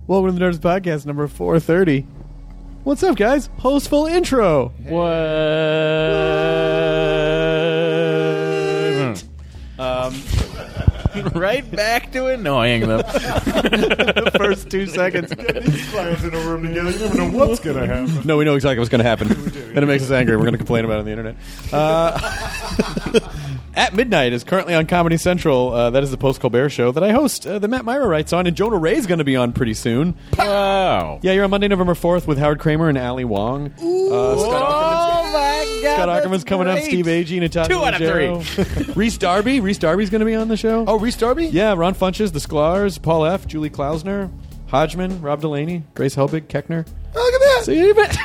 Welcome to the Nerds Podcast number 430. What's up, guys? Hostful intro. What? Right back to annoying them. The first 2 seconds. These clients in a room together. You never know what's going to happen. No, we know exactly what's going to happen. And it makes us angry. We're going to complain about it on the internet. At Midnight is currently on Comedy Central. That is the Post-Colbert show that I host. That Matt Myra writes on, and Jonah Ray's going to be on pretty soon. Wow. Yeah, you're on Monday, November 4th with Howard Kramer and Ali Wong. Oh my God! Scott Ackerman's coming up. great. Steve Agee, Natasha 2 out of 3. Reese Darby. Reese Darby's going to be on the show. Oh, Reese Darby? Yeah, Ron Funches, The Sklars, Paul F., Julie Klausner, Hodgman, Rob Delaney, Grace Helbig, Keckner. Oh, look at that. So,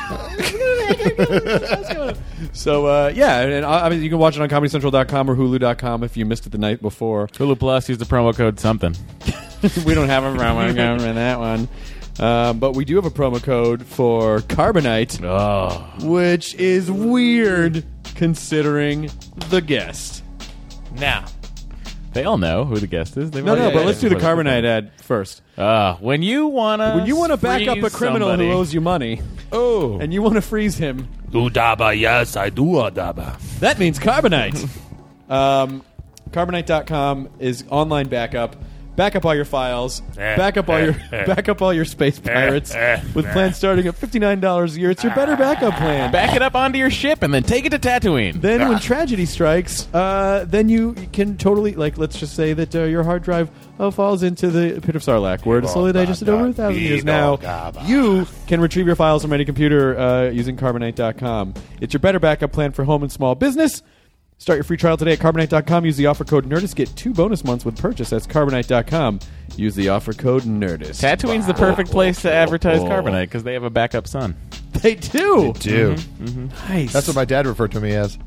yeah, and I mean, you can watch it on ComedyCentral.com or Hulu.com if you missed it the night before. Hulu Plus, use the promo code something. We don't have a promo code for that one. But we do have a promo code for Carbonite, which is weird considering the guest. Now, they all know who the guest is. No, but let's do the Carbonite ad first. When you wanna back up a criminal who owes you money, and you want to freeze him, Udaba, yes, I do Udaba. that means Carbonite. Carbonite.com is online backup. Back up all your files. Back up all your space pirates with plans starting at $59 a year. It's your better backup plan. back it up onto your ship and then take it to Tatooine. Then when tragedy strikes, then you can totally, like, let's just say that your hard drive falls into the pit of Sarlacc, where it is slowly digested over 1,000 years. Now, you can retrieve your files from any computer using Carbonite.com. It's your better backup plan for home and small business. Start your free trial today at Carbonite.com. Use the offer code Nerdist. Get 2 bonus months with purchase. That's Carbonite.com. Use the offer code Nerdist. Tatooine's the perfect place to advertise Carbonite because they have a backup son. They do. Nice. That's what my dad referred to me as.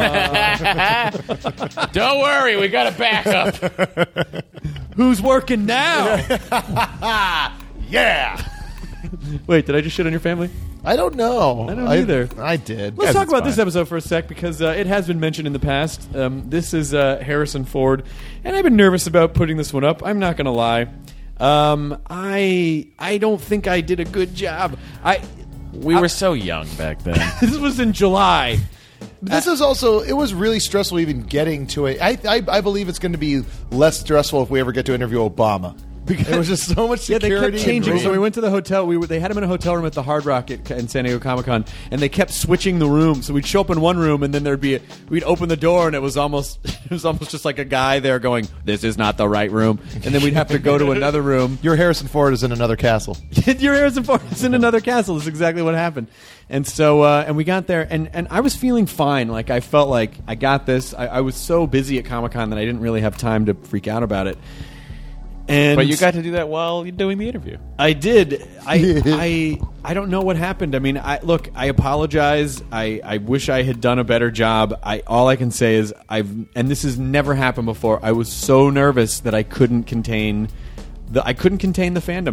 Don't worry, we got a backup. Who's working now? Yeah. Wait, did I just shit on your family? I don't know. I don't either. I did. Let's Yes, talk it's about fine. this episode for a sec because it has been mentioned in the past. This is Harrison Ford, and I've been nervous about putting this one up. I'm not going to lie. I don't think I did a good job. We were so young back then. This was in July. This is also, it was really stressful even getting to it. I believe it's going to be less stressful if we ever get to interview Obama. Because there was just so much security. Yeah, they kept changing. and So we went to the hotel. They had him in a hotel room at the Hard Rock in San Diego Comic-Con, and they kept switching the rooms. So we'd show up in one room, and then we'd open the door, and it was almost just like a guy there going, "This is not the right room," and then we'd have to go to another room. Your Harrison Ford is in another castle. Your Harrison Ford is in another castle. That's exactly what happened. And so, and we got there, and I was feeling fine. Like, I felt like I got this. I was so busy at Comic-Con that I didn't really have time to freak out about it. But you got to do that while you're doing the interview. I did. I don't know what happened. I mean, I apologize. I wish I had done a better job. All I can say is and this has never happened before. I was so nervous that I couldn't contain the fandom.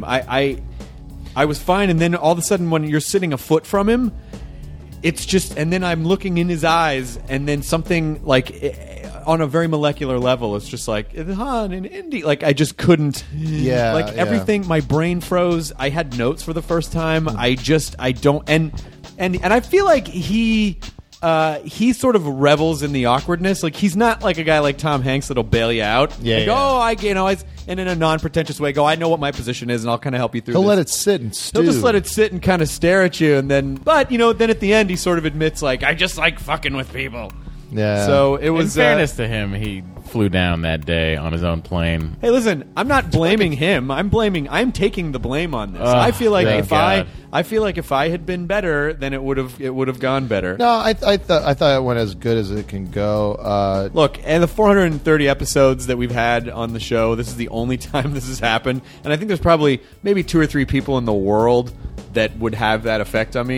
I was fine, and then all of a sudden, when you're sitting a foot from him, it's just, and then I'm looking in his eyes, and then something like, on a very molecular level, it's just like, Han and Indy. Like, I just couldn't. Yeah. Like, everything, my brain froze. I had notes for the first time. I don't. And I feel like he sort of revels in the awkwardness. Like, he's not like a guy like Tom Hanks that'll bail you out. Yeah. Like, yeah. and in a non-pretentious way, I know what my position is, and I'll kind of help you through He'll this. let it sit and stew. He'll just let it sit and kind of stare at you, and then, then at the end, he sort of admits, like, I just like fucking with people. Yeah. So it was. In fairness to him, he flew down that day on his own plane. Hey, listen, I'm not blaming him. I'm taking the blame on this. I feel like thank God. if I had been better, then it would have gone better. No, I thought it went as good as it can go. Look, and the 430 episodes that we've had on the show, this is the only time this has happened, and I think there's probably maybe 2 or 3 people in the world that would have that effect on me.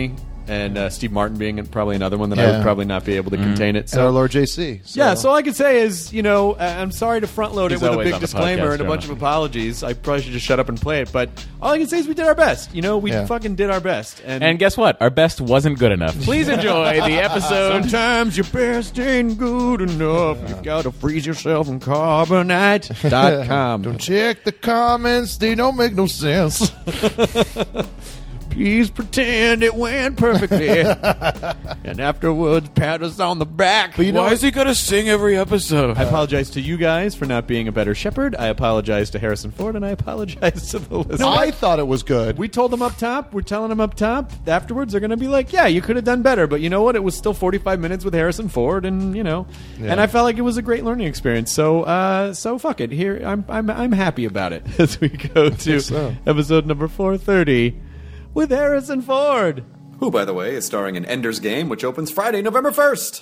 and Steve Martin being probably another one that I would probably not be able to contain it. And So our Lord JC. So all I can say is, I'm sorry to front load it He's with a always big on the disclaimer podcast, and a bunch Jonah. of apologies. I probably should just shut up and play it, but all I can say is we did our best. We fucking did our best. And guess what? Our best wasn't good enough. Please enjoy the episode. Sometimes your best ain't good enough. You gotta freeze yourself in Carbonite.com. Don't check the comments; they don't make no sense. Please pretend it went perfectly. And afterwards, pat us on the back. But you know Why is he going to sing every episode? I apologize to you guys for not being a better shepherd. I apologize to Harrison Ford, and I apologize to the listeners. I thought it was good. We told them up top. We're telling them up top. Afterwards, they're going to be like, "Yeah, you could have done better." But you know what? It was still 45 minutes with Harrison Ford, and and I felt like it was a great learning experience. So fuck it. Here, I'm happy about it as we go to so. episode number 430 with Harrison Ford, Who, by the way, is starring in Ender's Game, which opens Friday, November 1st.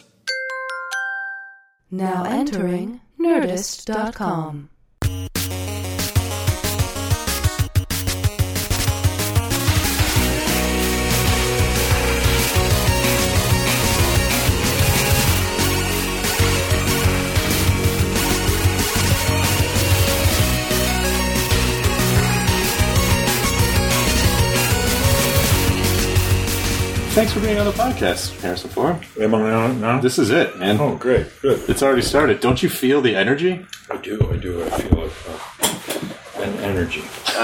Now entering Nerdist.com. Thanks for being on the podcast, Harrison Ford. Am I on now? This is it, man. Oh, great. Good. It's already started. Don't you feel the energy? I do. I feel an energy.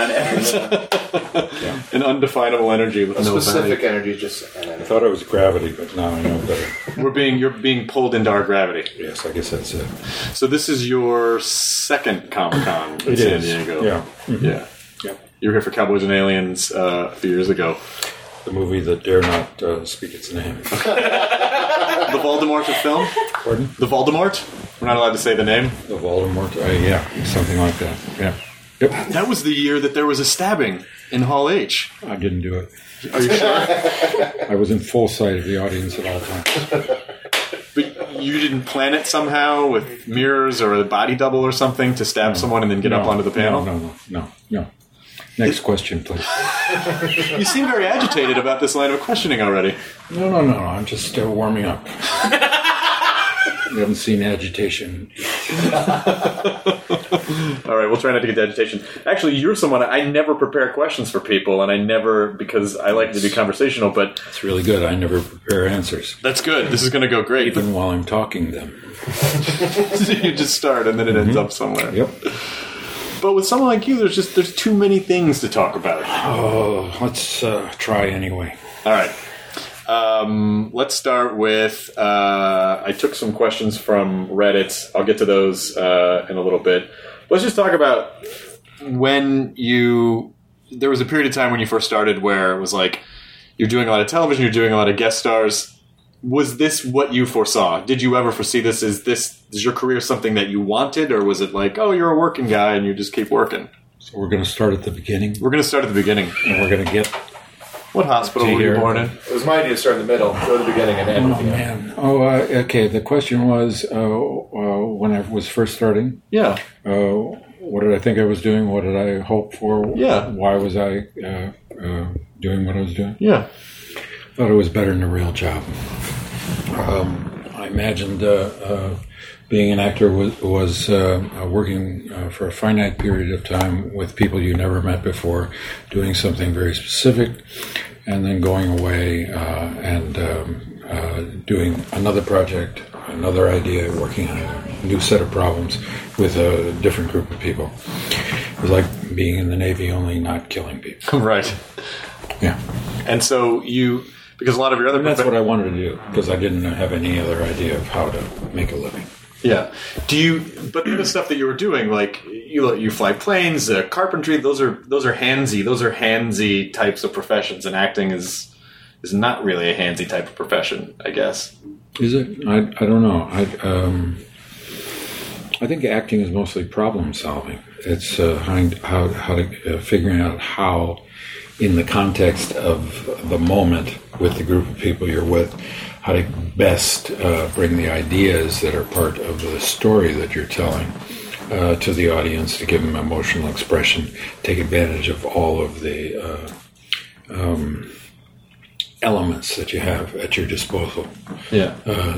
An undefinable energy with no Specific energy, just I thought it was gravity, but now I know better. You're being pulled into our gravity. Yes, I guess that's it. So this is your second Comic-Con in It San is. Diego. Yeah. Mhm. Yeah. Yeah. You were here for Cowboys and Aliens a few years ago. The movie that dare not speak its name. The Voldemort of film? Pardon? The Voldemort? We're not allowed to say the name. The Voldemort. Yeah, something like that. Yeah. Yep. That was the year that there was a stabbing in Hall H. I didn't do it. Are you sure? I was in full sight of the audience at all times. But you didn't plan it somehow with mirrors or a body double or something to stab someone and then get up onto the panel? No. Next question, please. You seem very agitated about this line of questioning already. No. I'm just warming up. You haven't seen agitation. All right, we'll try not to get to agitation. Actually, you're someone, I never prepare questions for people, and I never, because I like to be conversational, but... It's really good. I never prepare answers. That's good. This is going to go great. Even while I'm talking them. So you just start, and then it ends up somewhere. Yep. But with someone like you, there's too many things to talk about. Oh, let's try anyway. All right. Let's start with, I took some questions from Reddit. I'll get to those in a little bit. Let's just talk about there was a period of time when you first started where it was like, you're doing a lot of television, you're doing a lot of guest stars. Was this what you foresaw? Did you ever foresee this? Is your career something that you wanted, or was it like, oh, you're a working guy and you just keep working? So we're going to start at the beginning. We're going to start at the beginning. And we're going to get... What hospital were you born in? It was my idea to start in the middle, go to the beginning, and end with the end. Man. Okay. The question was, when I was first starting, Yeah. what did I think I was doing? What did I hope for? Yeah. Why was I doing what I was doing? Yeah. Thought it was better than a real job. I imagined being an actor was working for a finite period of time with people you never met before, doing something very specific, and then going away and doing another project, another idea, working on a new set of problems with a different group of people. It was like being in the Navy, only not killing people. Right. Yeah. And so because a lot of your other... And that's what I wanted to do, because I didn't have any other idea of how to make a living. Yeah. But the stuff that you were doing, like you fly planes, carpentry, those are handsy types of professions, and acting is not really a handsy type of profession, I guess. Is it? I don't know. I think acting is mostly problem solving. It's how to figuring out how, in the context of the moment with the group of people you're with, how to best bring the ideas that are part of the story that you're telling to the audience, to give them emotional expression, take advantage of all of the elements that you have at your disposal. Yeah.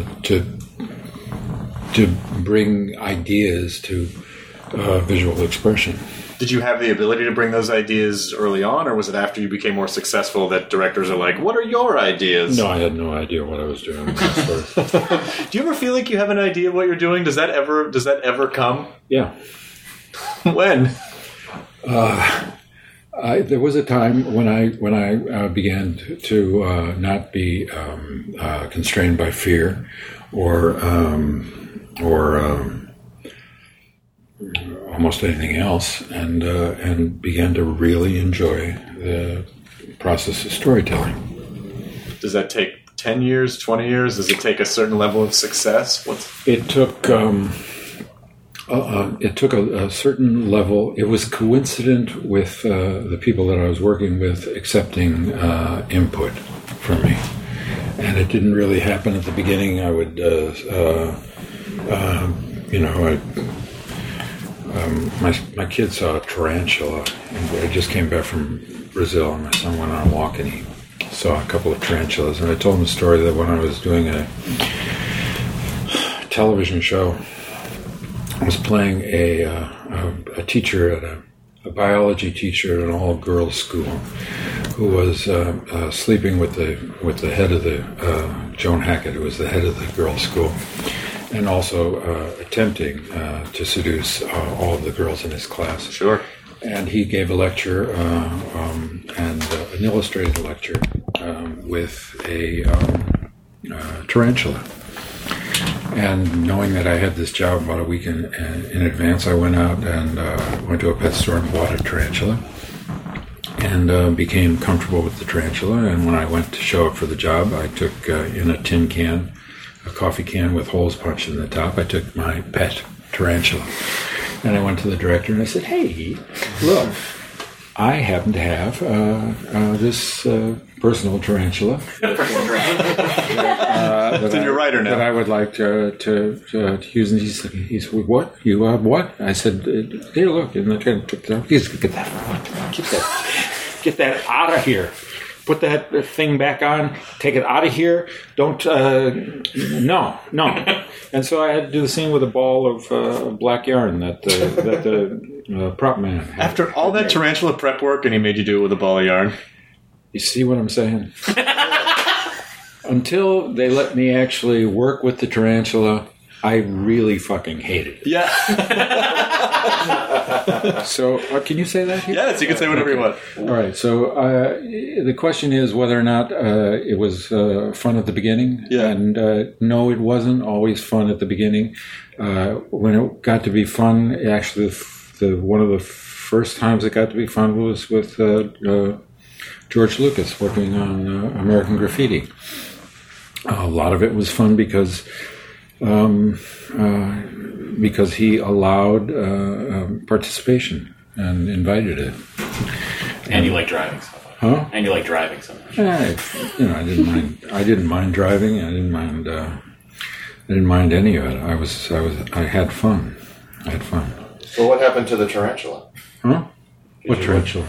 To bring ideas to visual expression. Did you have the ability to bring those ideas early on, or was it after you became more successful that directors are like, what are your ideas? No, I had no idea what I was doing. Do you ever feel like you have an idea of what you're doing? Does that ever come? Yeah. When? There was a time when I began to not be constrained by fear or almost anything else, and began to really enjoy the process of storytelling. Does that take 10 years, 20 years? Does it take a certain level of success? It took a certain level. It was coincident with the people that I was working with accepting input from me, and it didn't really happen at the beginning. I would, my kid saw a tarantula. I just came back from Brazil, and my son went on a walk, and he saw a couple of tarantulas. And I told him the story that when I was doing a television show, I was playing a teacher at a biology teacher at an all-girls school who was sleeping with the head of the Joan Hackett, who was the head of the girls' school, and also attempting to seduce all of the girls in his class. Sure. And he gave a lecture, and an illustrated lecture with a tarantula. And knowing that I had this job about a week in advance, I went out and went to a pet store and bought a tarantula, and became comfortable with the tarantula. And when I went to show up for the job, I took in a tin can, a coffee can with holes punched in the top, I took my pet tarantula. And I went to the director and I said, "Hey, look, I happen to have this personal tarantula That's in your writer now. that I would like to use." And he said, "What? You have what?" I said, "Here, look." And I took that. He said, "Get that out of here. Put that thing back on. Take it out of here. Don't. No." And so I had to do the scene with a ball of black yarn that the prop man had. After all that tarantula prep work, and he made you do it with a ball of yarn. You see what I'm saying? Until they let me actually work with the tarantula, I really fucking hated it. Yeah. So, can you say that here? Yes, you can say whatever you want. All right. So, the question is whether or not it was fun at the beginning. Yeah. And no, it wasn't always fun at the beginning. When it got to be fun, actually, one of the first times it got to be fun was with George Lucas working on American Graffiti. A lot of it was fun because he allowed participation and invited it. And you like driving so much. Huh? And you like driving so much. I didn't mind driving. I didn't mind any of it. I had fun. Well, what happened to the tarantula? Huh? What tarantula?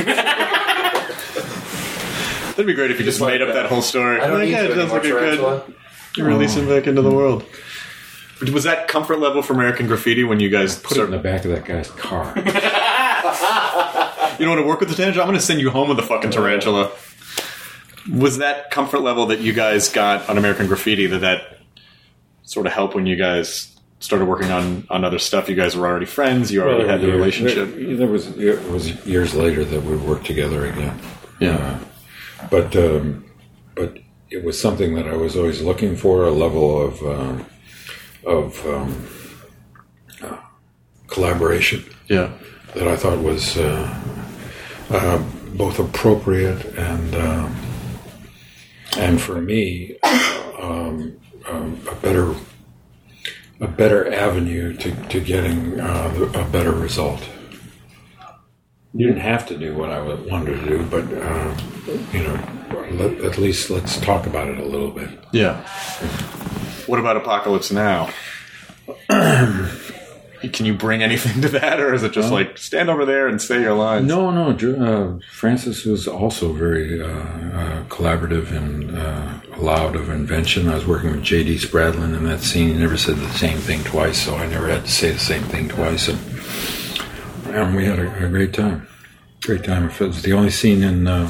That'd be great if you just made up that whole story. I don't need to anymore, tarantula. You release him back into the world. Was that comfort level for American Graffiti when you guys Put it in the back of that guy's car. You don't want to work with the tarantula? I'm going to send you home with the fucking tarantula. Was that comfort level that you guys got on American Graffiti that sort of helped when you guys started working on other stuff? You guys were already friends. You already had the relationship. It was years later that we worked together again. Yeah. But it was something that I was always looking for, a level of collaboration. Yeah. That I thought was both appropriate and for me a better avenue to getting a better result. You didn't have to do what I wanted to do, but at least let's talk about it a little bit. Yeah. What about Apocalypse Now? Can you bring anything to that, or is it just like stand over there and say your lines? No. Francis was also very collaborative and allowed of invention. I was working with J.D. Spradlin in that scene. He never said the same thing twice, so I never had to say the same thing twice. And we had a great time. Great time. It was the only scene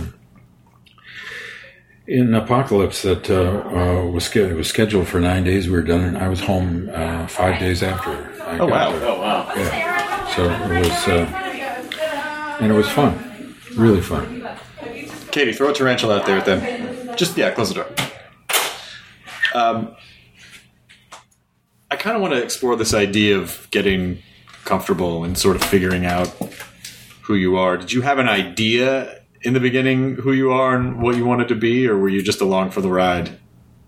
in Apocalypse that was scheduled for 9 days. We were done, and I was home 5 days after. I got there. Oh, wow. Yeah. So it was, and it was fun. Really fun. Katie, throw a tarantula out there at them. Just, close the door. I kind of want to explore this idea of getting comfortable and sort of figuring out who you are. Did you have an idea in the beginning who you are and what you wanted to be, or were you just along for the ride?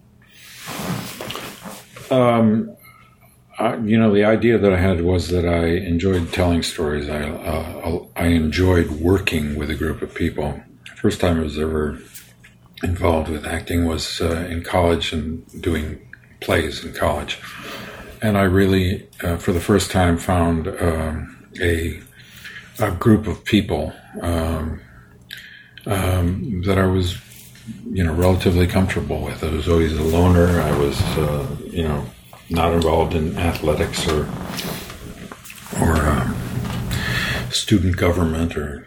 The idea that I had was that I enjoyed telling stories. I enjoyed working with a group of people. First time I was ever involved with acting was in college and doing plays in college. And I really, for the first time, found a group of people that I was, relatively comfortable with. I was always a loner. I was, not involved in athletics or student government or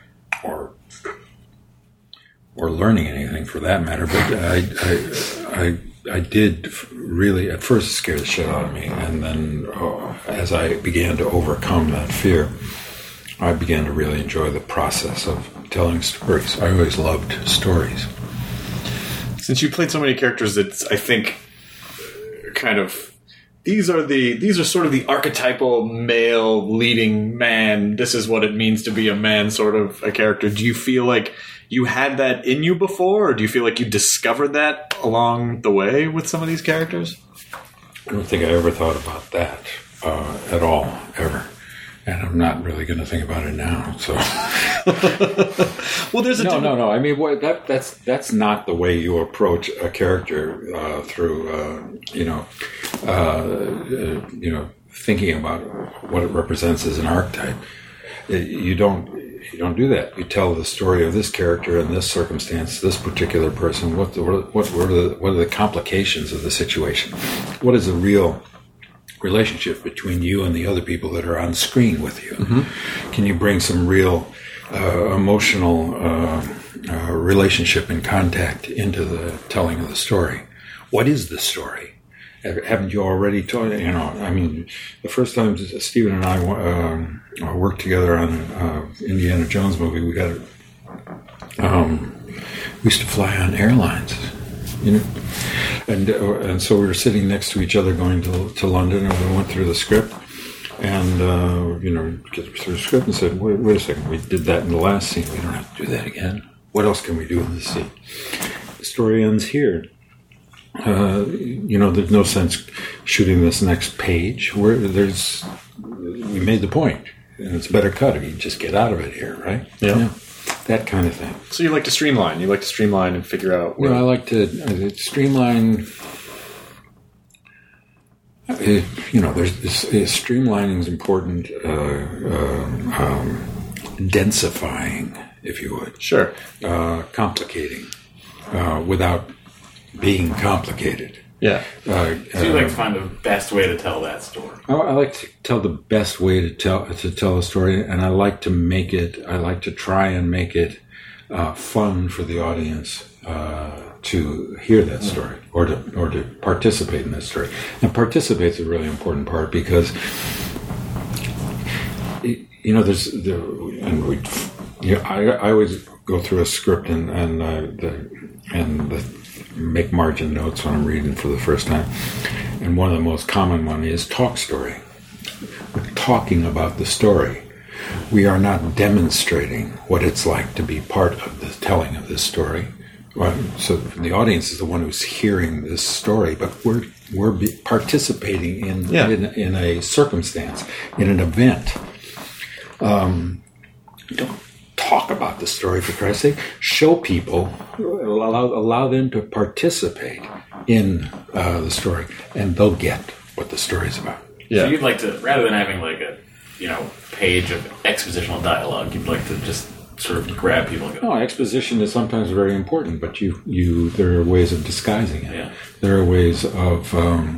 learning anything for that matter. But I did really at first scare the shit out of me, and then as I began to overcome that fear, I began to really enjoy the process of telling stories. I always loved stories. Since you played so many characters, it's, I think, kind of these are sort of the archetypal male leading man. This is what it means to be a man, sort of a character. Do you feel like you had that in you before, or do you feel like you discovered that along the way with some of these characters? I don't think I ever thought about that at all, ever. And I'm not really going to think about it now. So, well, there's a no. I mean, that's not the way you approach a character through, thinking about what it represents as an archetype. You don't do that. You tell the story of this character in this circumstance, this particular person. What are the complications of the situation? What is the real relationship between you and the other people that are on screen with you? Mm-hmm. Can you bring some real emotional relationship and contact into the telling of the story? What is the story? Haven't you already told? The first time Stephen and I worked together on an Indiana Jones movie, we used to fly on airlines, and so we were sitting next to each other going to London, and we went through the script, and get through the script and said, wait a second, we did that in the last scene, we don't have to do that again. What else can we do in this scene? The story ends here. There's no sense shooting this next page. We made the point, and it's a better cut if you just get out of it here, right? Yeah. That kind of thing. So you like to streamline. You like to streamline and figure out where... I like to streamline... streamlining is important. Densifying, if you would. Sure. Complicating without being complicated. Yeah. So you like to find the best way to tell that story? I like to tell the best way to tell a story, and I like to try and make it fun for the audience to hear that story or to participate in that story. And participate is a really important part because I always go through a script and make margin notes when I'm reading for the first time. And one of the most common one is talk story. We're talking about the story. We are not demonstrating what it's like to be part of the telling of this story. So the audience is the one who's hearing this story, but we're participating in a circumstance, in an event. Don't talk about the story, for Christ's sake. Show people, allow them to participate in the story, and they'll get what the story's about. Yeah. So you'd like to, rather than having like a page of expositional dialogue, you'd like to just sort of grab people and go, No, exposition is sometimes very important, but there are ways of disguising it. Yeah. There are ways of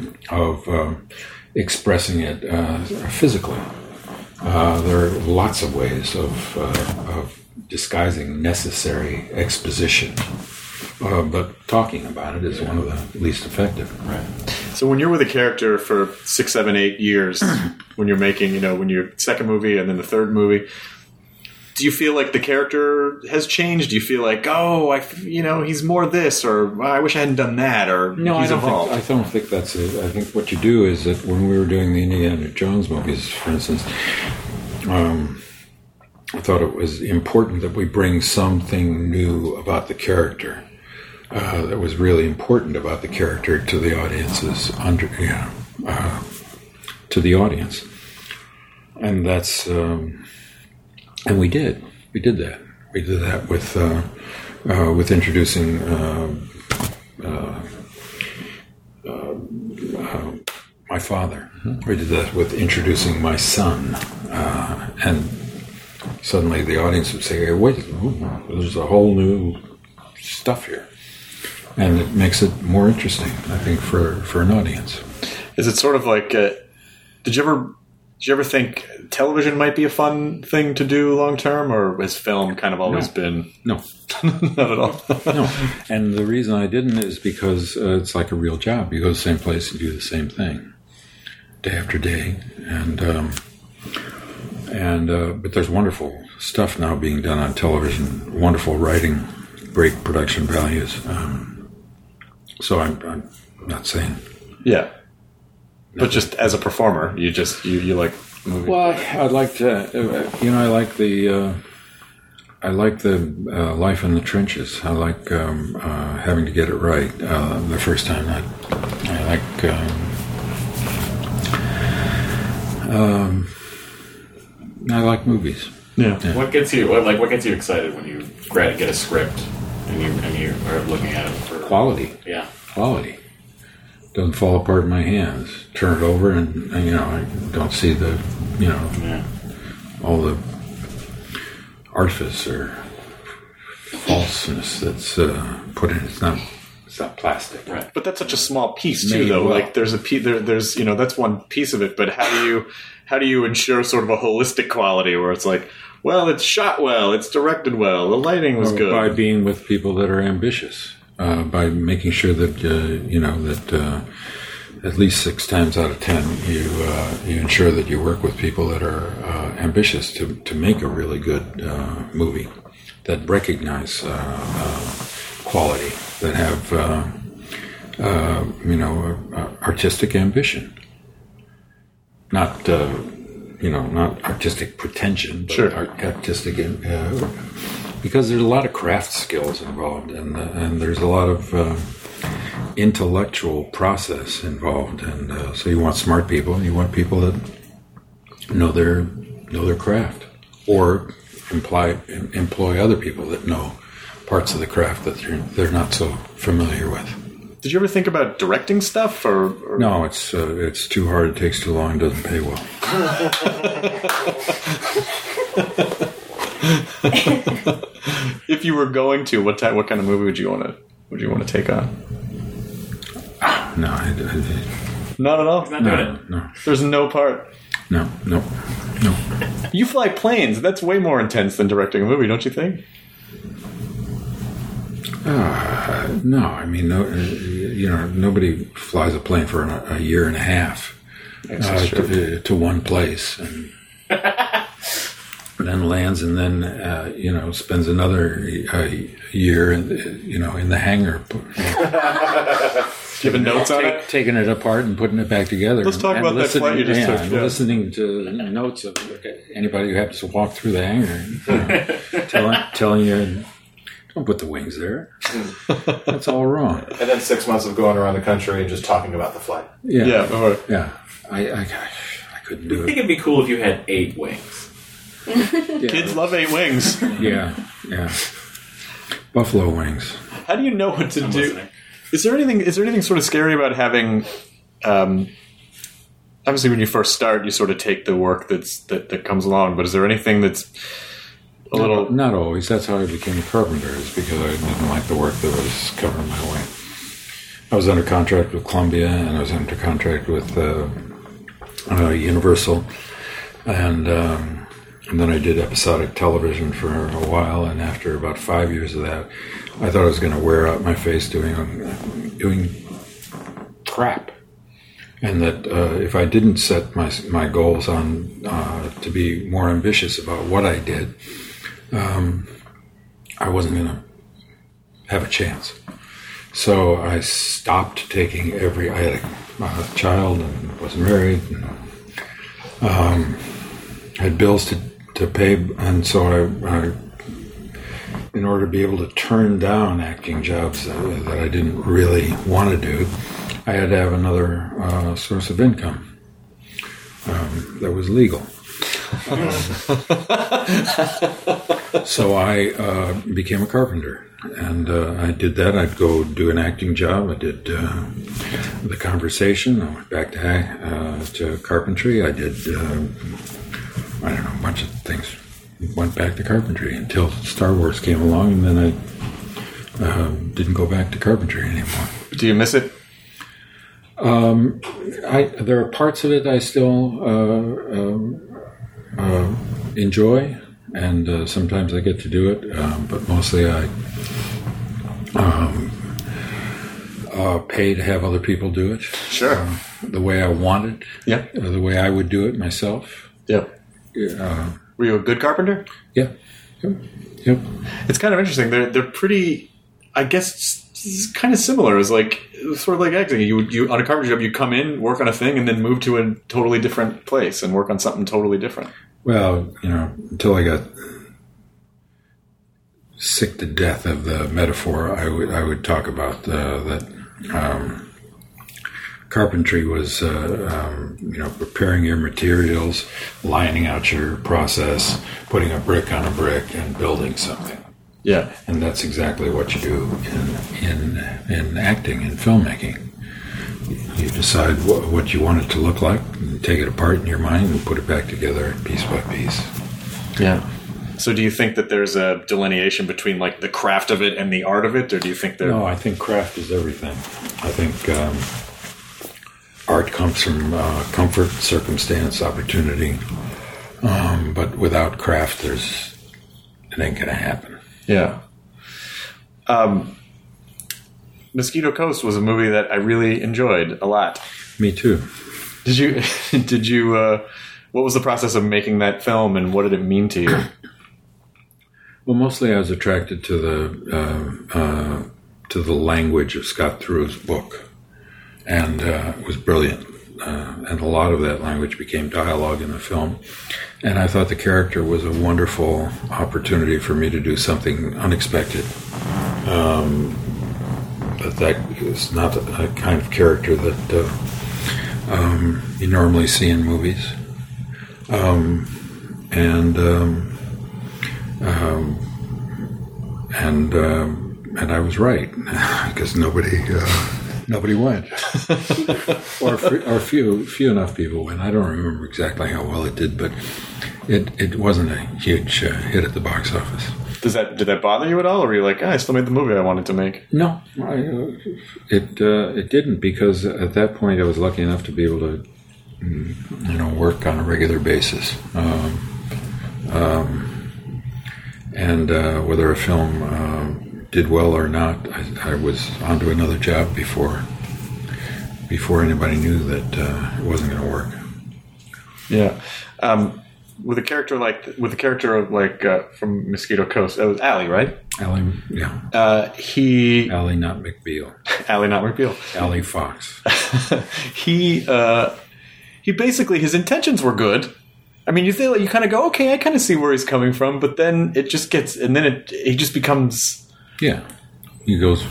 expressing it physically. There are lots of ways of disguising necessary exposition. But talking about it is one of the least effective. right. So when you're with a character for 6, 7, 8 years, when you're making, when your second movie and then the third movie, do you feel like the character has changed? Do you feel like, he's more this, or I wish I hadn't done that, or No, he's I evolved? don't think that's it. I think what you do is that when we were doing the Indiana Jones movies, for instance, I thought it was important that we bring something new about the character that was really important about the character to the audiences to the audience, and that's and we did that. We did that with introducing my father. We did that with introducing my son, and suddenly the audience would say, "Hey, wait, there's a whole new stuff here," and it makes it more interesting, I think, for an audience. Is it sort of like, did you ever think television might be a fun thing to do long term, or has film kind of always been No. not at all? No, and the reason I didn't is because it's like a real job. You go to the same place and do the same thing, day after day, but there's wonderful stuff now being done on television. Wonderful writing, great production values. So I'm not saying. Yeah, but just as a performer, you like movies. Well, I'd like to. I like the life in the trenches. I like having to get it right the first time. I like movies. Yeah. What gets you excited when you get a script and you are looking at it for Quality. Yeah. Quality. Doesn't fall apart in my hands. Turn it over and I don't see the, all the artifice or falseness that's put in. It's not plastic. Right. But that's such a small piece too, Made though. well. Like there's that's one piece of it. But how do you ensure sort of a holistic quality where it's like, well, it's shot well, it's directed well, the lighting was good. By being with people that are ambitious, by making sure that that at least 6 times out of 10 you ensure that you work with people that are ambitious to make a really good movie, that recognize quality, that have artistic ambition, not artistic pretension, but Sure. artistic, because there's a lot of craft skills involved, and there's a lot of intellectual process involved, and so you want smart people, and you want people that know their craft, or employ other people that know parts of the craft that they're not so familiar with. Did you ever think about directing stuff, or? No, it's too hard. It takes too long. It doesn't pay well. If you were going to, what kind of movie would you want to take on? No, Not at all. no. There's no part. No. You fly planes. That's way more intense than directing a movie, don't you think? No, I mean, nobody flies a plane for a year and a half to one place, and then lands, and then spends another year, in the hangar, Giving notes on it. taking it apart and putting it back together. Let's talk about that flight you just took. and Yeah. listening to notes of anybody who happens to walk through the hangar, telling you, don't put the wings there. That's all wrong. And then 6 months of going around the country and just talking about the flight. Yeah. Or, Yeah, I couldn't do I think it. it'd be cool if you had 8 wings. kids love 8 wings. Yeah. Buffalo wings. How do you know what to do? listening. Is there anything sort of scary about having obviously when you first start, you sort of take the work that comes along. But is there anything that's a little? Not always. That's how I became a carpenter. Is because I didn't like the work that was coming my way. I was under contract with Columbia, and I was under contract with Universal, and then I did episodic television for a while. And after about 5 years of that, I thought I was going to wear out my face doing crap. And that if I didn't set my goals on to be more ambitious about what I did, I wasn't going to have a chance. So I stopped taking I had a child and wasn't married, and had bills to pay, and so I in order to be able to turn down acting jobs that I didn't really want to do, I had to have another source of income that was legal. So I became a carpenter, and I did that. I'd go do an acting job. I did The Conversation. I went back to carpentry. I did, a bunch of things. Went back to carpentry until Star Wars came along, and then I didn't go back to carpentry anymore. Do you miss it? There are parts of it I still enjoy, and sometimes I get to do it, but mostly I pay to have other people do it. Sure. The way I want it. Yeah. The way I would do it myself. Yep. Were you a good carpenter? Yeah. Yep. It's kind of interesting. They're pretty, I guess, it's kind of similar. It's like sort of like acting. You on a carpentry job, you come in, work on a thing, and then move to a totally different place and work on something totally different. Well, until I got sick to death of the metaphor, I would talk about that carpentry was preparing your materials, lining out your process, putting a brick on a brick, and building something. Yeah, and that's exactly what you do in acting and filmmaking. You decide what you want it to look like, and take it apart in your mind, and put it back together piece by piece. Yeah. So do you think that there's a delineation between like the craft of it and the art of it, or do you think No, I think craft is everything. I think art comes from comfort, circumstance, opportunity, but without craft, it ain't gonna happen. Yeah. Mosquito Coast was a movie that I really enjoyed a lot. Me too. Did you, what was the process of making that film, and what did it mean to you? Well, mostly I was attracted to the language of Scott Thurow's book, and it was brilliant. And a lot of that language became dialogue in the film. And I thought the character was a wonderful opportunity for me to do something unexpected. But that is not a kind of character that you normally see in movies. And I was right, because nobody went, or few enough people went. I don't remember exactly how well it did, but it wasn't a huge hit at the box office. Did that bother you at all, or were you like, I still made the movie I wanted to make? No, it didn't, because at that point I was lucky enough to be able to work on a regular basis, and whether a film did well or not, I was onto another job before anybody knew that it wasn't going to work. Yeah, with a character like from Mosquito Coast, that was Allie, right? Allie, yeah. Allie, not McBeal. Allie, not McBeal. Allie Fox. He basically, his intentions were good. I mean, you kind of go, okay, I kind of see where he's coming from, but then it just gets, and then he just becomes. Yeah, he goes.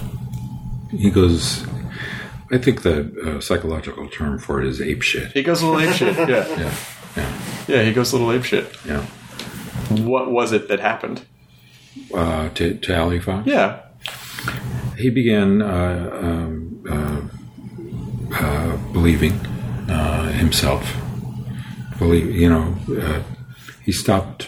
I think the psychological term for it is ape shit. He goes a little ape shit. Yeah. Yeah, he goes a little ape shit. Yeah. What was it that happened? To Allie Fox? Yeah. He began believing himself. He stopped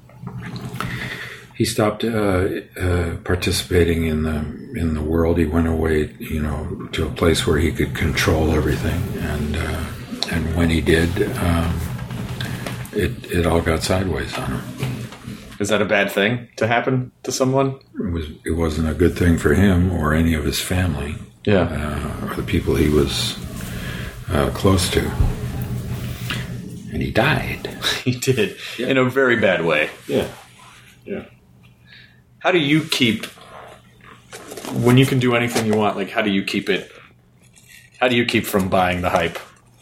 participating in the world. He went away, to a place where he could control everything, and when he did, it all got sideways on him. Is that a bad thing to happen to someone? It wasn't a good thing for him or any of his family, Yeah. or the people he was close to, and he died. He did. In a very bad way. Yeah. How do you keep, when you can do anything you want, like, how do you keep from buying the hype?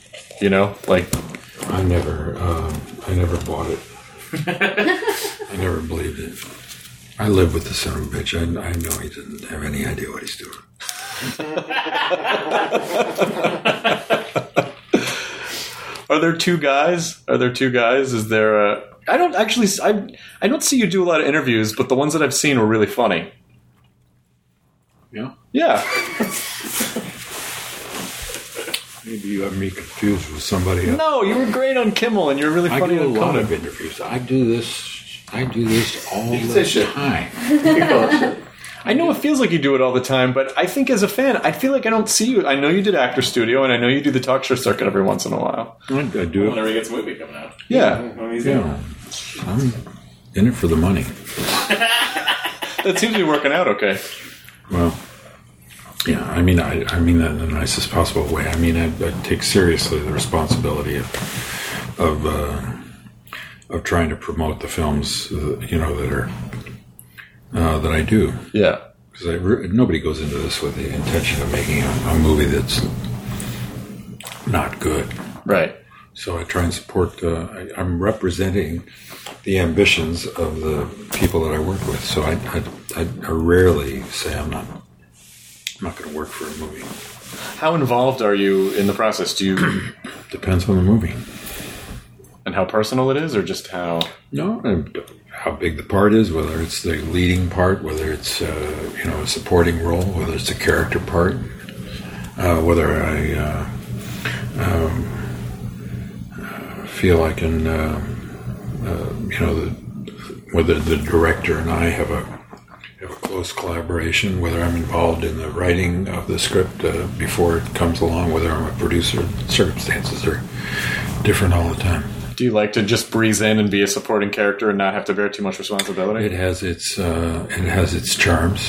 I never bought it. I never believed it. I live with the son of a bitch. I know he didn't have any idea what he's doing. Are there two guys? Is there a... I don't see you do a lot of interviews, but the ones that I've seen were really funny. Yeah? Yeah. Maybe you have me confused with somebody else. No, you were great on Kimmel, and you're really I funny do a on lot Conan. of interviews. I do this all the time. I know it feels like you do it all the time, but I think as a fan, I feel like I don't see you. I know you did Actor Studio, and I know you do the talk show circuit every once in a while. I do it. Whenever he gets a movie coming out. Yeah. Yeah. I'm in it for the money. That seems to be working out okay. Well, yeah, I mean that in the nicest possible way. I mean, I take seriously the responsibility of trying to promote the films, that I do. Yeah. Because nobody goes into this with the intention of making a movie that's not good. Right. So I try and support. I'm representing the ambitions of the people that I work with. So I rarely say I'm not going to work for a movie. How involved are you in the process? Do you... Depends on the movie. And how personal it is, or just how... No, how big the part is, whether it's the leading part, whether it's a supporting role, whether it's a character part, whether I feel I can, whether the director and I have a close collaboration, whether I'm involved in the writing of the script before it comes along, whether I'm a producer. Circumstances are different all the time. Do you like to just breeze in and be a supporting character and not have to bear too much responsibility? It has its charms,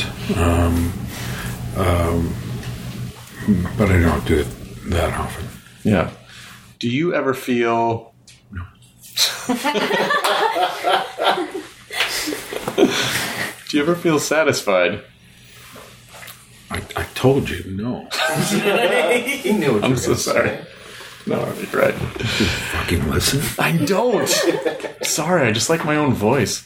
but I don't do it that often. Yeah. Do you ever feel... No. Do you ever feel satisfied? I told you no. He knew what you I'm were so gonna sorry. say. No, you're right. You fucking listen. I don't. Sorry, I just like my own voice.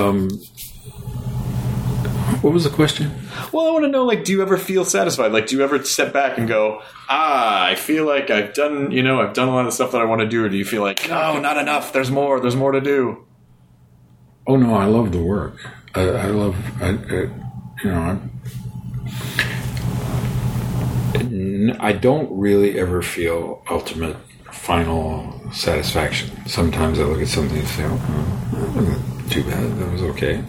What was the question? Well, I want to know, like, do you ever feel satisfied? Like, do you ever step back and go, I feel like I've done a lot of stuff that I want to do, or do you feel like, no, not enough, there's more to do? Oh no, I love the work. I don't really ever feel ultimate, final satisfaction. Sometimes I look at something and say, oh, that wasn't too bad, that was okay.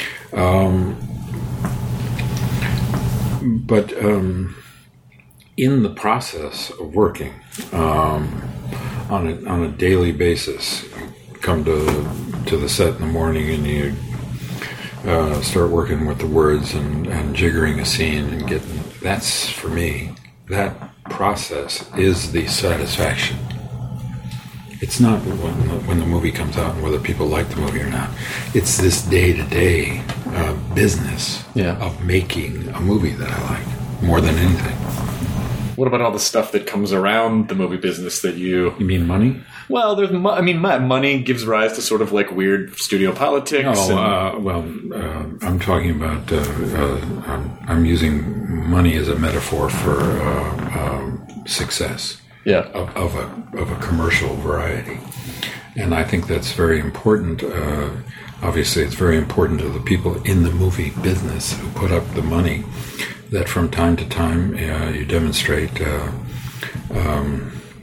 But in the process of working on a daily basis, you come to the set in the morning and you start working with the words and jiggering a scene and getting. That's for me. That process is the satisfaction. It's not when the movie comes out and whether people like the movie or not. It's this day-to-day business of making a movie that I like more than anything. What about all the stuff that comes around the movie business that you... You mean money? Well, there's money gives rise to sort of like weird studio politics. I'm talking about... I'm using money as a metaphor for success. Yeah. Of a commercial variety. And I think that's very important. Obviously, it's very important to the people in the movie business who put up the money that from time to time you demonstrate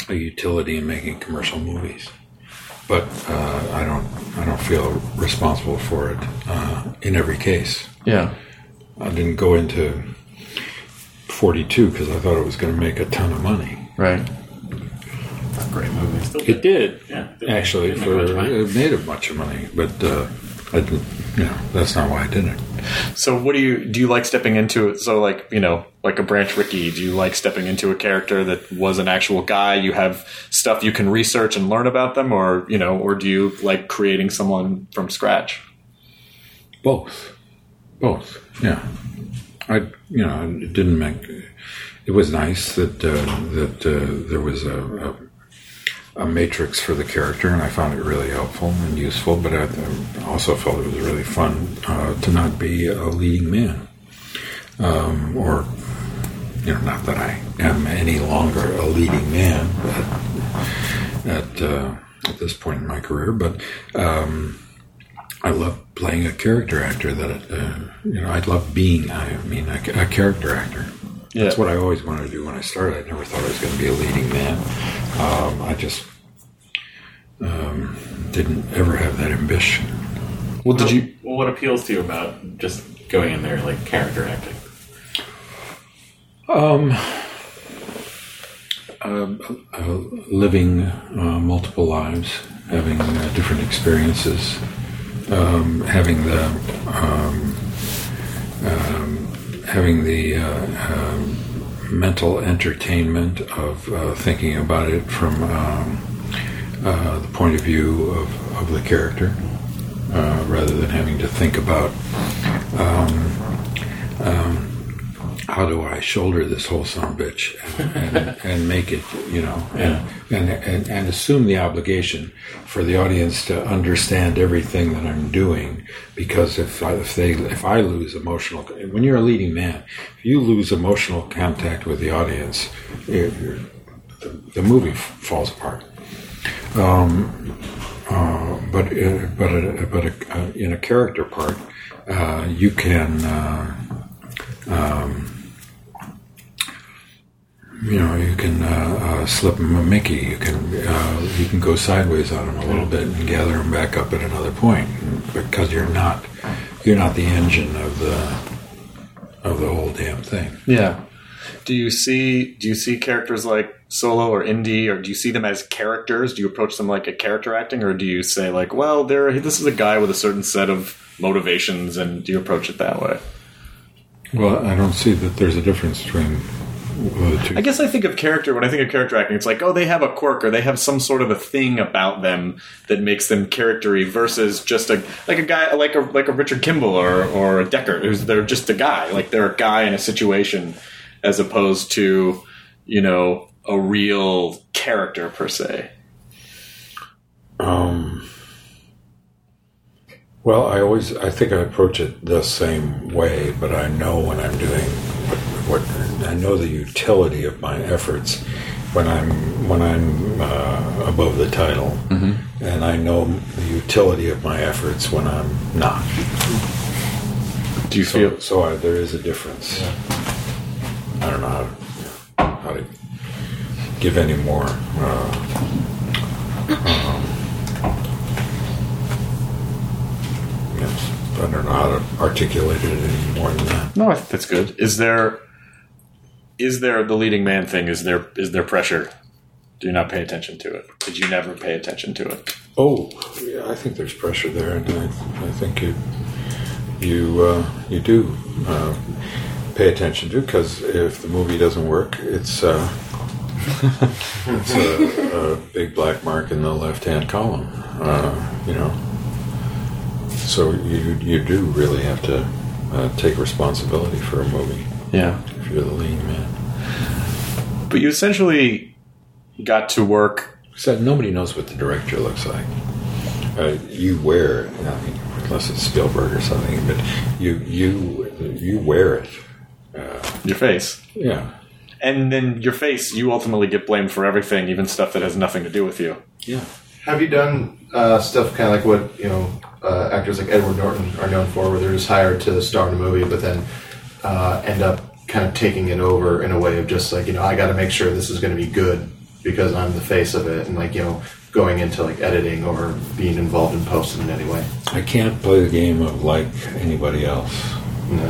a utility in making commercial movies. But I don't feel responsible for it in every case. Yeah. I didn't go into 42 because I thought it was going to make a ton of money. Right. That's a great movie. Still It did, Yeah. actually. Didn't make much money. It made a bunch of money, but I didn't. That's not why I did it. So what do you like stepping into it? So like, like a Branch Rickey, do you like stepping into a character that was an actual guy? You have stuff you can research and learn about them, or do you like creating someone from scratch? Both. Yeah. It didn't make. It was nice that there was a matrix for the character, and I found it really helpful and useful. But I also felt it was really fun to not be a leading man, or not that I am any longer a leading man at this point in my career, but. I love playing a character actor I love being, a character actor. Yeah. That's what I always wanted to do when I started. I never thought I was going to be a leading man. I just didn't ever have that ambition. Well, what appeals to you about just going in there like character acting? Living multiple lives, having different experiences, having the mental entertainment of thinking about it from the point of view of the character, rather than having to think about how do I shoulder this whole son of a bitch and make it, and assume the obligation for the audience to understand everything that I'm doing, because if I lose emotional, when you're a leading man, if you lose emotional contact with the audience, the movie falls apart. But in a character part, you can. You can slip him a Mickey. You can go sideways on him a little bit and gather him back up at another point, because you're not the engine of the whole damn thing. Yeah. Do you see characters like Solo or Indy, or do you see them as characters? Do you approach them like a character acting, or do you say like, well, this is a guy with a certain set of motivations, and do you approach it that way? Well, I don't see that there's a difference between the two. I guess I think of character, when I think of character acting, it's like, oh, they have a quirk, or they have some sort of a thing about them that makes them character-y, versus just a guy like a Richard Kimball or a Deckard, they're just a guy. Like, they're a guy in a situation, as opposed to, a real character per se. Well, I think I approach it the same way, but I know when I'm doing what I know the utility of my efforts when I'm above the title, mm-hmm. and I know the utility of my efforts when I'm not. Do you feel so? There is a difference. Yeah. I don't know how to give any more. I don't know how to articulate it any more than that. No, I think that's good. Is there the leading man thing? Is there pressure? Do you not pay attention to it? Did you never pay attention to it? Oh, yeah, I think there's pressure there, and I think you do pay attention to it, because if the movie doesn't work, it's a big black mark in the left-hand column. So you do really have to take responsibility for a movie. Yeah, if you're the leading man. But you essentially got to work. So nobody knows what the director looks like. You wear, unless it's Spielberg or something, but you wear it. Your face. Yeah. And then your face, you ultimately get blamed for everything, even stuff that has nothing to do with you. Yeah. Have you done stuff kind of like what actors like Edward Norton are known for, where they're just hired to star in a movie, but then end up kind of taking it over in a way of just like, I got to make sure this is going to be good, because I'm the face of it, and going into editing or being involved in posting in any way. I can't play the game of like anybody else. No.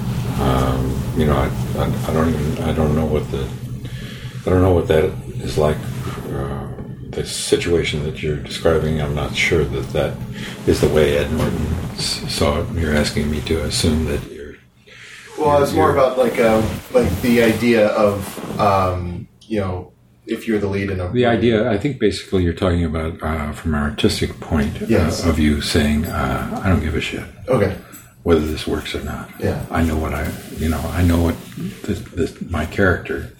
I don't know what that is like. The situation that you're describing, I'm not sure that is the way Ed Norton saw it. You're asking me to assume that you're. Well, it's more about the idea of if you're the lead in a. The idea, I think, basically, you're talking about from an artistic point of view, saying, "I don't give a shit." Okay. Whether this works or not. Yeah. I know what my character.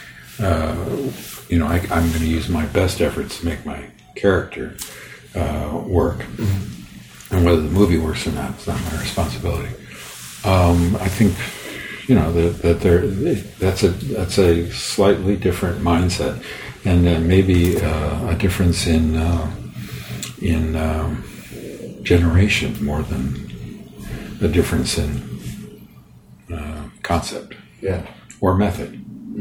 I'm going to use my best efforts to make my character work, and whether the movie works or not, it's not my responsibility. I think that's a slightly different mindset, and maybe a difference in generation more than a difference in concept, or method.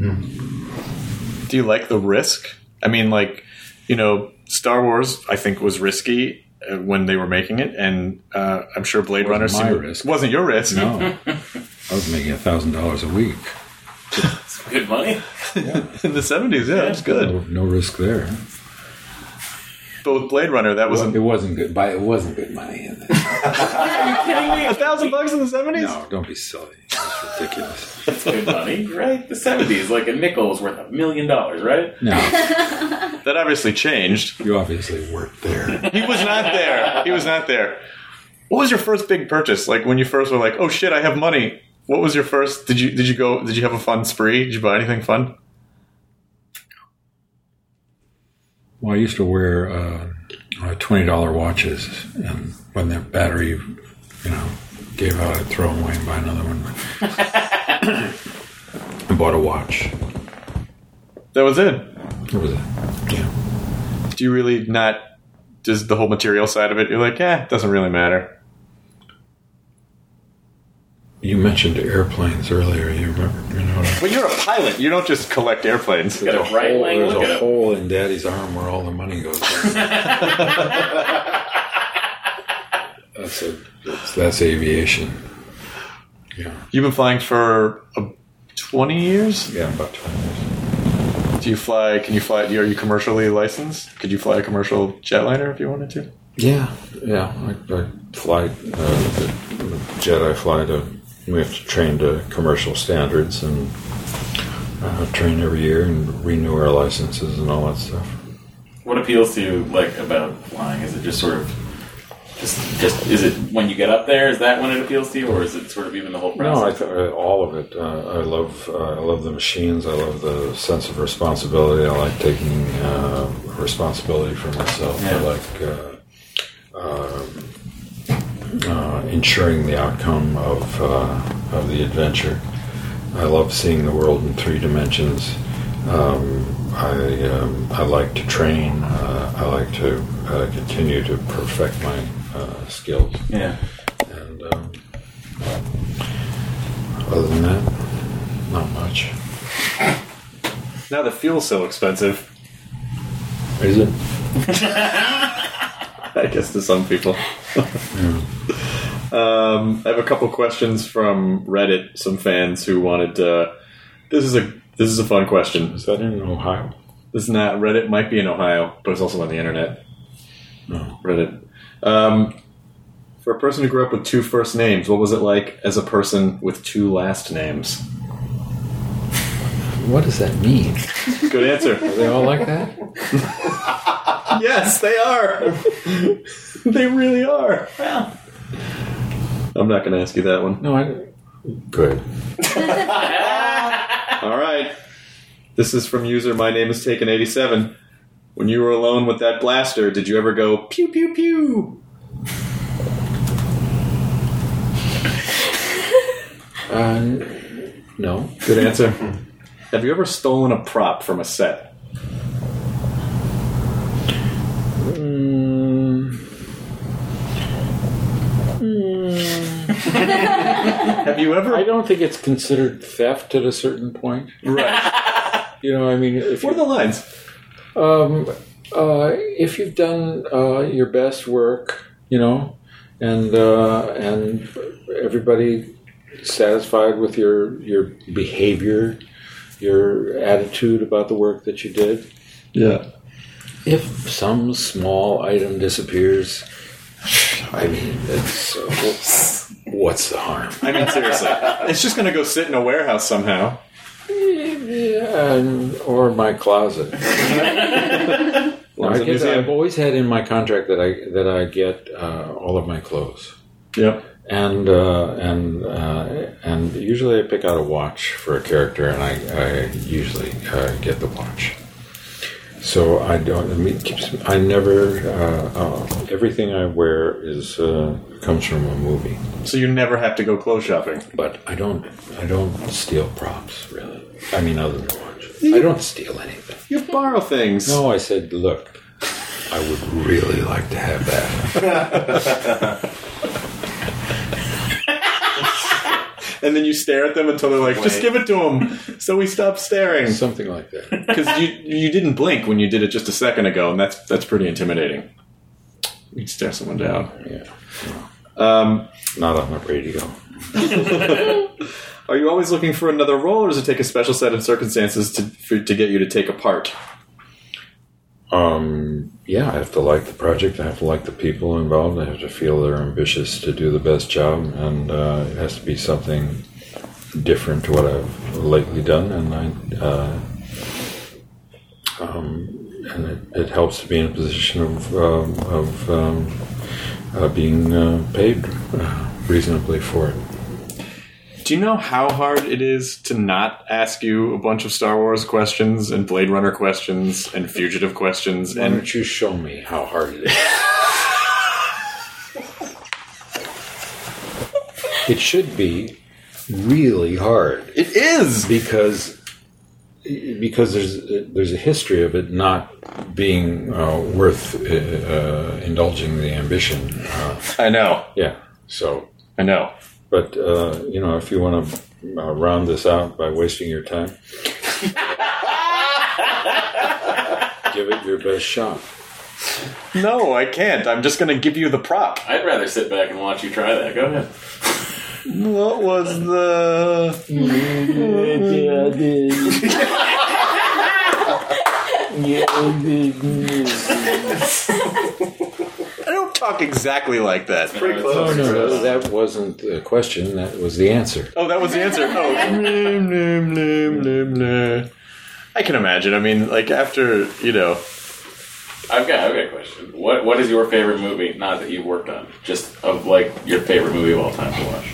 Do you like the risk? I mean, Star Wars, I think, was risky when they were making it, and I'm sure Blade Runner wasn't your risk. No, I was making $1,000 a week. It's good money. In the 70s, that's good. No risk there. But with Blade Runner, that wasn't. It wasn't good. It wasn't good money in it. Are you kidding me? $1,000 in the 70s? No, don't be silly. That's ridiculous. That's good money, right? The 70s, a nickel was worth $1 million, right? No. That obviously changed. You obviously weren't there. He was not there. What was your first big purchase? When you first were like, oh shit, I have money. What was your first? Did you have a fun spree? Did you buy anything fun? Well, I used to wear $20 watches, and when that battery, gave out, I'd throw them away and buy another one. I bought a watch. That was it? That was it, yeah. Do you really not, does the whole material side of it, you're like, it doesn't really matter? You mentioned airplanes earlier. You remember? Well, you're a pilot. You don't just collect airplanes. There's a hole in Daddy's arm where all the money goes. That's aviation. Yeah. You've been flying for 20 years? Yeah, about 20 years. Do you fly? Can you fly? Are you commercially licensed? Could you fly a commercial jetliner if you wanted to? Yeah. I fly the jet. I fly to. We have to train to commercial standards and train every year and renew our licenses and all that stuff. What appeals to you about flying? Is it just sort of just is it when you get up there? Is that when it appeals to you, or is it sort of even the whole process? No, all of it. I love the machines. I love the sense of responsibility. I like taking responsibility for myself. Yeah. I like ensuring the outcome of the adventure. I love seeing the world in 3 dimensions. I like to train. I like to continue to perfect my skills. Yeah. And other than that, not much. Now the fuel's so expensive. Is it? I guess to some people. I have a couple questions from Reddit. Some fans who wanted. This is a fun question. Is that in Ohio? This is not Reddit. Might be in Ohio, but it's also on the internet. No. Reddit. For a person who grew up with 2 first names, what was it like as a person with 2 last names? What does that mean? Good answer. Are they all like that? Yes, they are. They really are. Well, I'm not going to ask you that one. No, Good. All right. This is from user My Name Is Taken 87. When you were alone with that blaster, did you ever go pew pew pew? No. Good answer. Have you ever stolen a prop from a set? Have you ever? I don't think it's considered theft at a certain point. Right. I mean, What are the lines? If you've done your best work, and everybody satisfied with your behavior, your attitude about the work that you did. Yeah. If some small item disappears, I mean, what's the harm? I mean, seriously. It's just going to go sit in a warehouse somehow. Yeah, or my closet. I've always had in my contract that I get all of my clothes. Yep. And usually I pick out a watch for a character, and I usually get the watch. So I don't. I never. Everything I wear comes from a movie. So you never have to go clothes shopping. But I don't steal props, really. I mean, other than the watch. I don't steal anything. You borrow things. No, I said, look, I would really like to have that. And then you stare at them until they're like, just give it to him. So we stop staring. Something like that. Because you didn't blink when you did it just a second ago, and that's pretty intimidating. You stare someone down. Yeah. Not on the radio. Are you always looking for another role, or does it take a special set of circumstances to get you to take a part? Yeah, I have to like the project. I have to like the people involved. I have to feel they're ambitious to do the best job, and it has to be something different to what I've lately done. And it helps to be in a position of being paid reasonably for it. Do you know how hard it is to not ask you a bunch of Star Wars questions and Blade Runner questions and Fugitive questions? Why don't you show me how hard it is? It should be really hard. It is! Because there's a history of it not being worth indulging the ambition. I know. Yeah, so... I know. But, if you want to round this out by wasting your time, give it your best shot. No, I can't. I'm just going to give you the prop. I'd rather sit back and watch you try that. Go ahead. What was the... I don't talk exactly like that. Pretty close. No, that wasn't the question. That was the answer. Oh, that was the answer. Oh, I can imagine. I mean, like after I've got a question. What is your favorite movie? Not that you've worked on, just of like your favorite movie of all time to watch.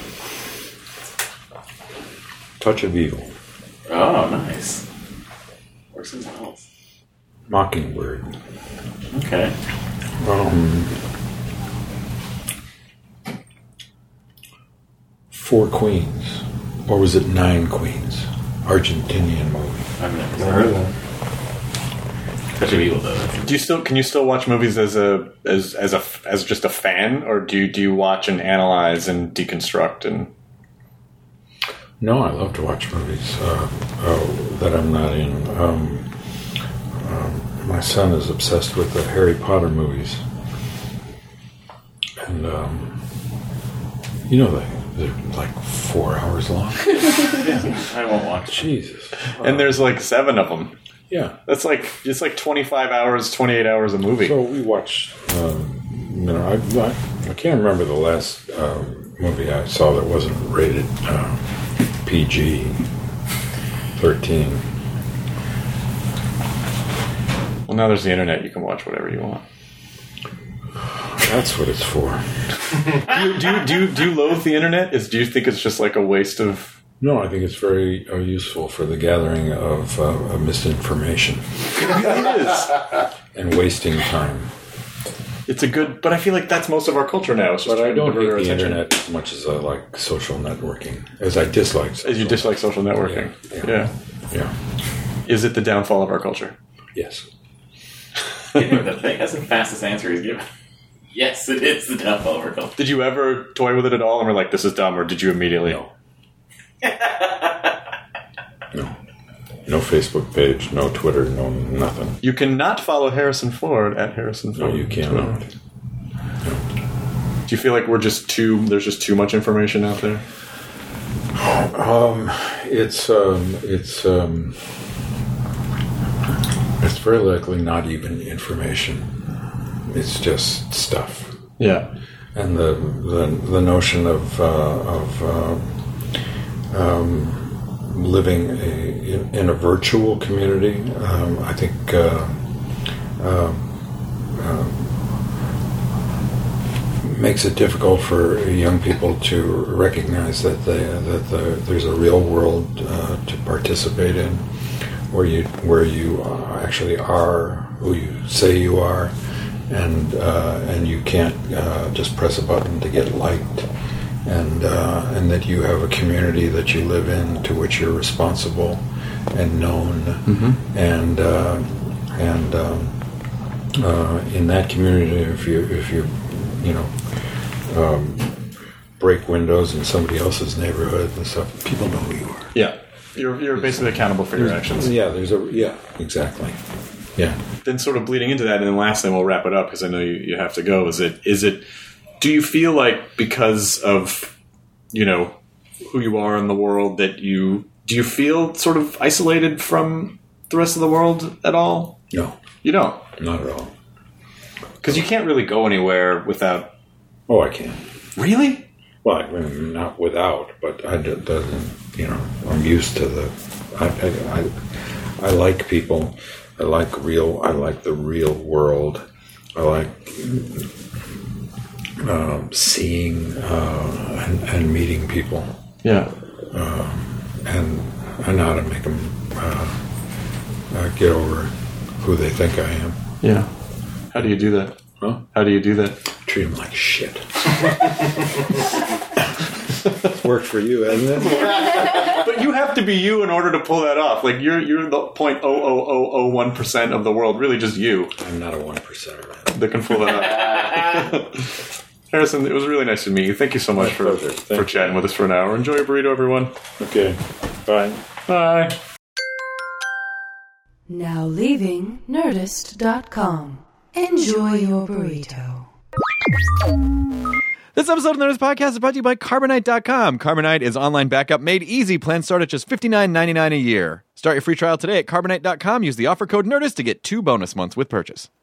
Touch of Evil. Oh, nice. Or something else. Mockingbird. Okay. Four Queens, or was it 9 Queens? Argentinian movie. I've never Heard of that. Touch of Evil though. Can you still watch movies as just a fan, or do you watch and analyze and deconstruct and? No, I love to watch movies that I'm not in. My son is obsessed with the Harry Potter movies, and they're like 4 hours long. I won't watch. Jesus, And there's like 7 of them. yeah. It's like 25 hours, 28 hours a movie. So we watched. I can't remember the last movie I saw that wasn't rated PG-13. Well, now there's the internet. You can watch whatever you want. That's what it's for. Do you loathe the internet? Do you think it's just like a waste of? No, I think it's very useful for the gathering of misinformation. It is. And wasting time. It's a good, but I feel like that's most of our culture now. It's just But I don't trying to hate the divert our attention. internet as much as I like social networking, as I dislike social As you dislike social networking. Yeah. Yeah. Is it the downfall of our culture? Yes. The thing. That's the fastest answer he's given. Yes, it is the downfall of our culture. Did you ever toy with it at all and were like, this is dumb, or did you immediately? No. No Facebook page, no Twitter, no nothing. You cannot follow Harrison Ford at Harrison Ford. No, you cannot. Do you feel like there's just too much information out there? It's very likely not even information. It's just stuff. Yeah. And the notion of living in a virtual community, I think makes it difficult for young people to recognize that there's a real world to participate in, where you actually are who you say you are, and you can't just press a button to get liked, and that you have a community that you live in to which you're responsible and known, and in that community, if you break windows in somebody else's neighborhood and stuff, people know who you are. Yeah, you're basically accountable for your actions. Yeah, exactly. Yeah. Then sort of bleeding into that, and then lastly, we'll wrap it up because I know you have to go. Is it? Do you feel like because of who you are in the world that do you feel sort of isolated from the rest of the world at all? No, you don't. Not at all. Because you can't really go anywhere without. Oh, I can. Really? Well, I mean, not without, but I'm used to I like people. I like the real world. I like seeing and meeting people. Yeah. And I know how to make them get over who they think I am. Yeah. How do you do that? Huh? How do you do that? Treat them like shit. It's worked for you, hasn't it? But you have to be you in order to pull that off. Like you're the 0.00001% of the world. Really, just you. I'm not a 1%er. That can pull that off. Harrison, it was really nice to meet you. Thank you so much for chatting with us for an hour. Enjoy your burrito, everyone. Okay. Bye. Bye. Now leaving Nerdist.com. Enjoy your burrito. This episode of the Nerdist Podcast is brought to you by Carbonite.com. Carbonite is online backup made easy. Plans start at just $59.99 a year. Start your free trial today at Carbonite.com. Use the offer code NERDIST to get 2 bonus months with purchase.